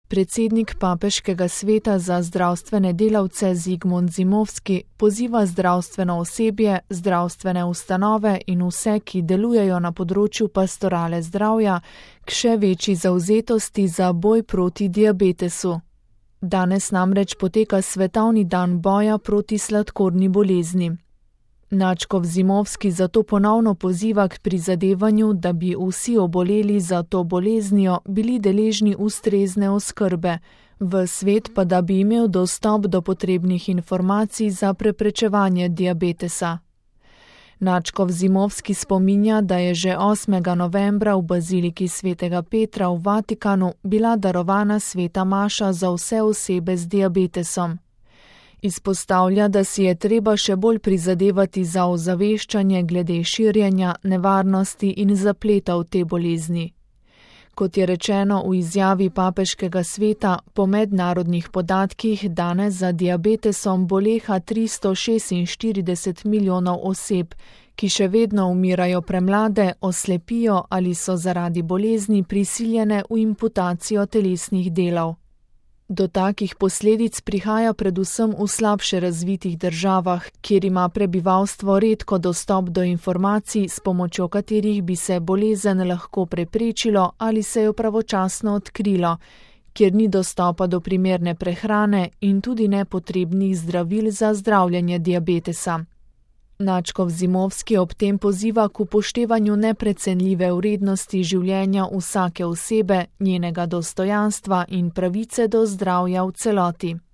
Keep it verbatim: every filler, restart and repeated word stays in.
Predsednik Papeškega sveta za zdravstvene delavce Zigmund Zimovski poziva zdravstveno osebje, zdravstvene ustanove in vse, ki delujejo na področju pastorale zdravja, k še večji zavzetosti za boj proti diabetesu. Danes namreč poteka svetovni dan boja proti sladkorni bolezni. Nadškof Zimovski zato ponovno poziva k prizadevanju, da bi vsi oboleli za to boleznijo bili deležni ustrezne oskrbe, v svet pa da bi imel dostop do potrebnih informacij za preprečevanje diabetesa. Nadškof Zimovski spominja, da je že osmega novembra v baziliki svetega Petra v Vatikanu bila darovana sveta maša za vse osebe z diabetesom. Izpostavlja, da si je treba še bolj prizadevati za ozaveščanje glede širjenja, nevarnosti in zapletov te bolezni. Kot je rečeno v izjavi Papeškega sveta, po mednarodnih podatkih danes za diabetesom boleha tristo šestinštirideset milijonov oseb, ki še vedno umirajo premlade, oslepijo ali so zaradi bolezni prisiljene v imputacijo telesnih delov. Do takih posledic prihaja predvsem v slabše razvitih državah, kjer ima prebivalstvo redko dostop do informacij, s pomočjo katerih bi se bolezen lahko preprečilo ali se jo pravočasno odkrilo, kjer ni dostopa do primerne prehrane in tudi nepotrebnih zdravil za zdravljenje diabetesa. Nadškof Zimovski ob tem poziva k upoštevanju neprecenljive vrednosti življenja vsake osebe, njenega dostojanstva in pravice do zdravja v celoti.